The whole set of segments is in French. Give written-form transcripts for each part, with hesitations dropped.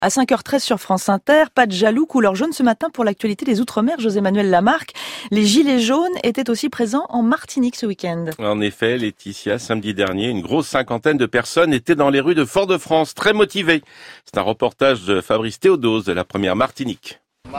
À 5h13 sur France Inter, pas de jaloux, couleur jaune ce matin pour l'actualité des Outre-mer. José-Manuel Lamarque, les gilets jaunes étaient aussi présents en Martinique ce week-end. En effet, Laetitia, samedi dernier, une grosse cinquantaine de personnes étaient dans les rues de Fort-de-France, très motivées. C'est un reportage de Fabrice Théodose de la première Martinique.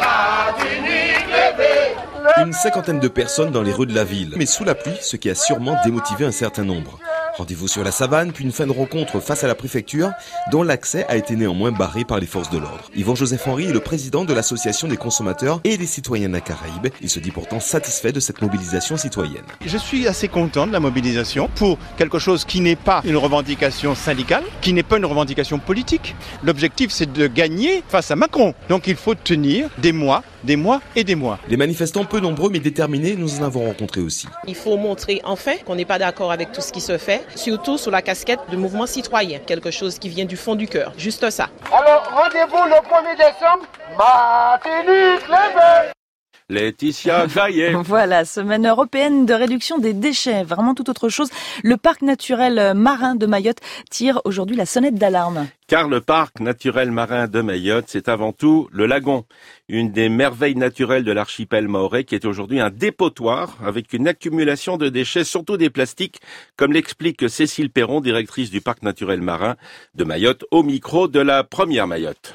Une cinquantaine de personnes dans les rues de la ville, mais sous la pluie, ce qui a sûrement démotivé un certain nombre. Rendez-vous sur la savane, puis une fin de rencontre face à la préfecture, dont l'accès a été néanmoins barré par les forces de l'ordre. Yvan-Joseph Henry est le président de l'association des consommateurs et des citoyens de la Caraïbe. Il se dit pourtant satisfait de cette mobilisation citoyenne. Je suis assez content de la mobilisation pour quelque chose qui n'est pas une revendication syndicale, qui n'est pas une revendication politique. L'objectif, c'est de gagner face à Macron. Donc il faut tenir des mois et des mois. Les manifestants peu nombreux mais déterminés, nous en avons rencontré aussi. Il faut montrer enfin qu'on n'est pas d'accord avec tout ce qui se fait, surtout sous la casquette de mouvement citoyen, quelque chose qui vient du fond du cœur, juste ça. Alors rendez-vous le 1er décembre, Martinique, levez! Laetitia Gaillet. Voilà, semaine européenne de réduction des déchets, vraiment tout autre chose. Le parc naturel marin de Mayotte tire aujourd'hui la sonnette d'alarme. Car le parc naturel marin de Mayotte, c'est avant tout le lagon, une des merveilles naturelles de l'archipel mahorais qui est aujourd'hui un dépotoir avec une accumulation de déchets, surtout des plastiques, comme l'explique Cécile Perron, directrice du parc naturel marin de Mayotte, au micro de la première Mayotte.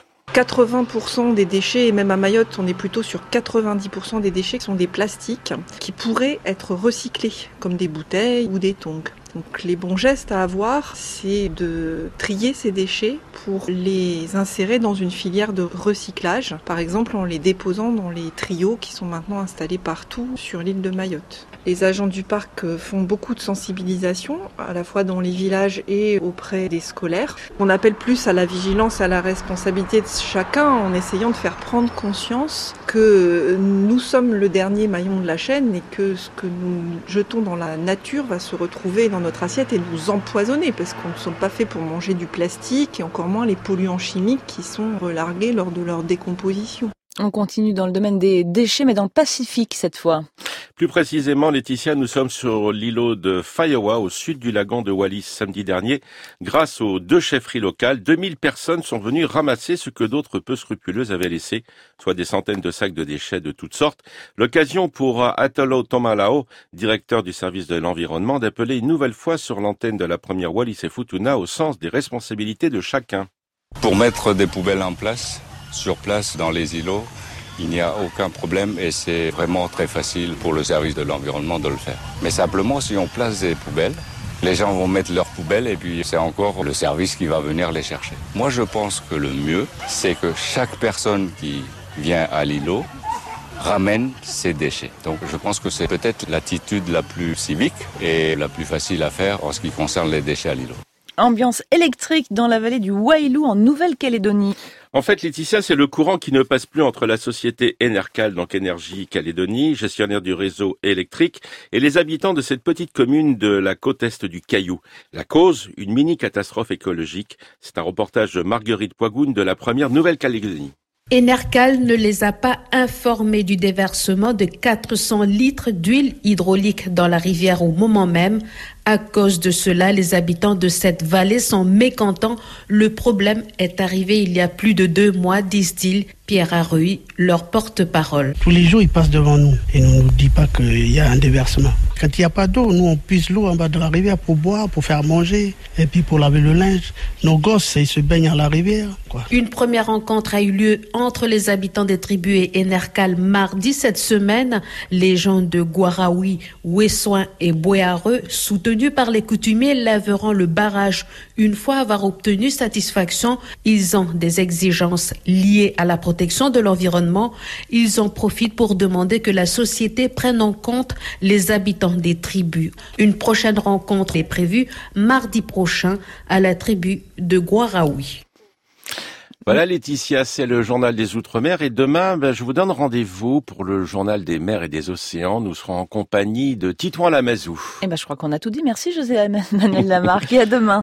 80% des déchets, et même à Mayotte, on est plutôt sur 90% des déchets qui sont des plastiques qui pourraient être recyclés, comme des bouteilles ou des tongs. Donc les bons gestes à avoir, c'est de trier ces déchets pour les insérer dans une filière de recyclage, par exemple en les déposant dans les trios qui sont maintenant installés partout sur l'île de Mayotte. Les agents du parc font beaucoup de sensibilisation, à la fois dans les villages et auprès des scolaires. On appelle plus à la vigilance, à la responsabilité de chacun en essayant de faire prendre conscience que nous sommes le dernier maillon de la chaîne et que ce que nous jetons dans la nature va se retrouver dans notre assiette et nous empoisonner parce qu'on ne sont pas faits pour manger du plastique et encore moins les polluants chimiques qui sont relargués lors de leur décomposition. On continue dans le domaine des déchets, mais dans le Pacifique cette fois. Plus précisément, Laetitia, nous sommes sur l'îlot de Waiawa, au sud du lagon de Wallis, samedi dernier. Grâce aux 2 chefferies locales, 2000 personnes sont venues ramasser ce que d'autres peu scrupuleux avaient laissé, soit des centaines de sacs de déchets de toutes sortes. L'occasion pour Atalo Tomalao, directeur du service de l'environnement, d'appeler une nouvelle fois sur l'antenne de la première Wallis et Futuna au sens des responsabilités de chacun. Pour mettre des poubelles en place, sur place dans les îlots, il n'y a aucun problème et c'est vraiment très facile pour le service de l'environnement de le faire. Mais simplement, si on place des poubelles, les gens vont mettre leurs poubelles et puis c'est encore le service qui va venir les chercher. Moi, je pense que le mieux, c'est que chaque personne qui vient à l'îlot ramène ses déchets. Donc je pense que c'est peut-être l'attitude la plus civique et la plus facile à faire en ce qui concerne les déchets à l'îlot. Ambiance électrique dans la vallée du Wailou en Nouvelle-Calédonie. En fait, Laetitia, c'est le courant qui ne passe plus entre la société Enercal, donc Énergie Calédonie, gestionnaire du réseau électrique, et les habitants de cette petite commune de la côte est du Caillou. La cause, une mini-catastrophe écologique. C'est un reportage de Marguerite Poigoune de la première Nouvelle-Calédonie. Enercal ne les a pas informés du déversement de 400 litres d'huile hydraulique dans la rivière au moment même. À cause de cela, les habitants de cette vallée sont mécontents. Le problème est arrivé il y a plus de 2 mois, disent-ils. Pierre Arruy, leur porte-parole. Tous les jours, ils passent devant nous et ne nous disent pas qu'il y a un déversement. Quand il n'y a pas d'eau, nous, on puise l'eau en bas de la rivière pour boire, pour faire manger et puis pour laver le linge. Nos gosses, ils se baignent à la rivière, quoi. Une première rencontre a eu lieu entre les habitants des tribus et Enercal mardi cette semaine. Les gens de Guaraoui, Ouessouin et Boéareux, soutenus par les coutumiers, lèveront le barrage. Une fois avoir obtenu satisfaction, ils ont des exigences liées à la protection de l'environnement. Ils en profitent pour demander que la société prenne en compte les habitants des tribus. Une prochaine rencontre est prévue mardi prochain à la tribu de Guaraoui. Voilà Laetitia, c'est le journal des Outre-mer et demain, je vous donne rendez-vous pour le journal des mers et des océans. Nous serons en compagnie de Titouan Lamazou. Je crois qu'on a tout dit. Merci José-Manuel Lamarque et à demain.